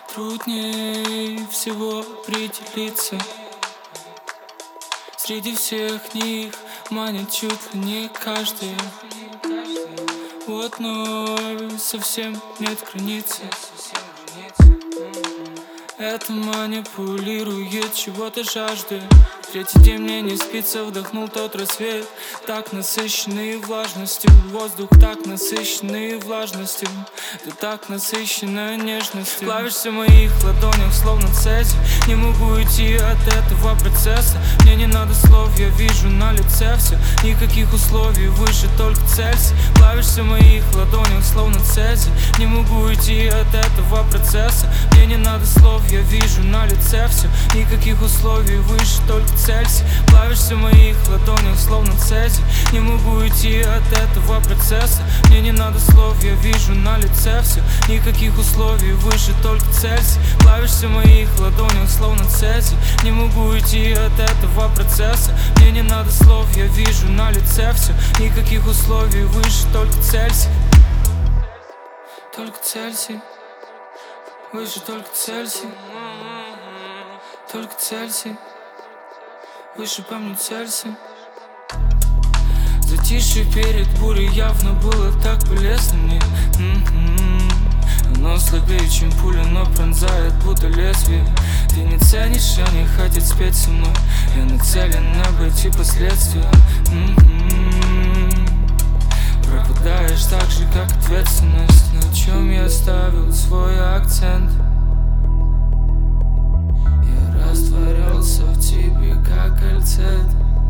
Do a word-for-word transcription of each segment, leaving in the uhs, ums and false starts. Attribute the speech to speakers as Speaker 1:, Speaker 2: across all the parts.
Speaker 1: Труднее всего определиться. Среди всех них манит чуть ли не каждый. У одной совсем нет границы. Это манипулирует чего-то жажды. Третий день мне не спится, вдохнул тот рассвет. Так насыщенный влажностью, воздух так насыщенный влажностью. Ты так насыщена нежностью. Плавишься в моих ладонях, словно цезий. Не могу уйти от этого процесса. Мне не надо слов, я вижу на лице все. Никаких условий, выше только Цельсий. Плавишься в моих ладонях, словно цезий. Не могу уйти от этого процесса. Мне не надо слов, я вижу на лице все. Никаких условий, выше только Цельсий. Плавишься в моих ладонях, словно цезий. Не могу уйти от этого процесса. Мне не надо слов, я вижу на лице все. Никаких условий, выше только Цельсий. Плавишься в моих ладонях, словно цезий. Не могу уйти от этого процесса. Мне не надо слов, я вижу на лице все. Никаких условий, выше только Цельсий. Только Цельсий. Выше только Цельсий. Только Цельсий. Выше по мне Цельсий. Затишье перед бурей явно было так полезно мне. м-м-м. Оно слабее, чем пуля, но пронзает будто лезвие. Ты не ценишь, а не хотят спеть со мной. Я нацелен обойти последствия. м-м-м. Пропадаешь так же, как ответственность. На чем я ставил свой акцент. Я растворялся в тебе, как кальцит.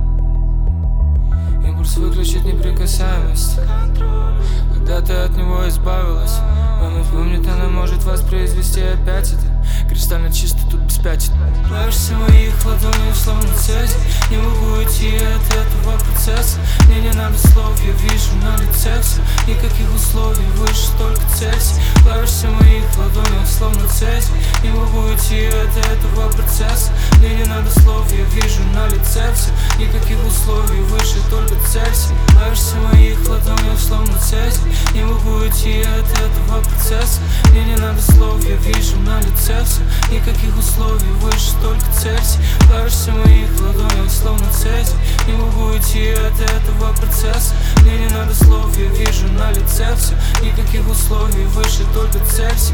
Speaker 1: Импульс выключить неприкасаемость. Когда ты от него избавилась, память помнит, она может воспроизвести опять это. Кристально чисто тут без пятен. Плавишься в моих ладонях, словно цезий. Не могу уйти от этого процесса. Мне не надо слов, я вижу на лице все. Никаких условий, выше только Цельсий. Плавишься в моих ладонях, словно цезий. Не могу уйти от этого процесса. Мне не надо слов, я вижу на лице все. Никаких условий, выше только Цельсий. Плавишься в моих ладонях, словно цезий. Не могу уйти от этого процесса. Мне не надо слов, я вижу на лице все. Никаких условий, выше только Цельсий. Плавишься в моих ладонях, словно цезий. Не могу уйти от этого процесса. Мне не надо слов, я вижу на лице все. Никаких условий, выше только Цельсий.